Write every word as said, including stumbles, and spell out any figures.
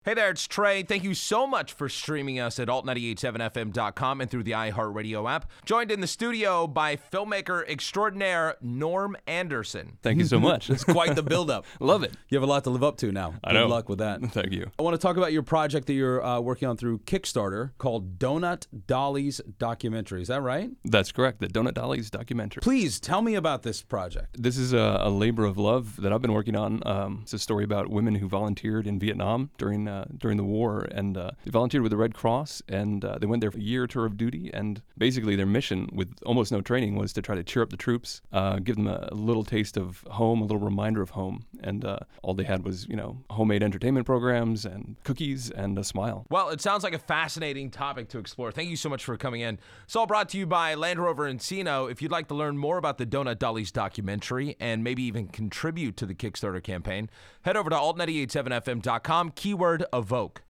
Hey there, it's Trey. Thank you so much for streaming us at alt nine eight seven F M dot com and through the iHeartRadio app. Joined in the studio by filmmaker extraordinaire Norm Anderson. Thank you so much. It's quite the buildup. Love it. You have a lot to live up to now. I know. Good luck with that. Thank you. I want to talk about your project that you're uh, working on through Kickstarter called Donut Dollies Documentary. Is that right? That's correct. The Donut Dollies documentary. Please tell me about this project. This is a, a labor of love that I've been working on. Um, it's a story about women who volunteered in Vietnam during uh, during the war, and uh, they volunteered with the Red Cross, and uh, they went there for a year tour of duty, and basically their mission, with almost no training, was to try to cheer up the troops, uh, give them a little taste of home, a little reminder of home, and uh, all they had was, you know, homemade entertainment programs and cookies and a smile. Well, it sounds like a fascinating topic to explore. Thank you so much for coming in. It's all brought to you by Land Rover Encino. If you'd like to learn more about the Donut Dollies documentary and maybe even contribute to the Kickstarter campaign, head over to alt nine eight seven F M dot com, keyword evoke.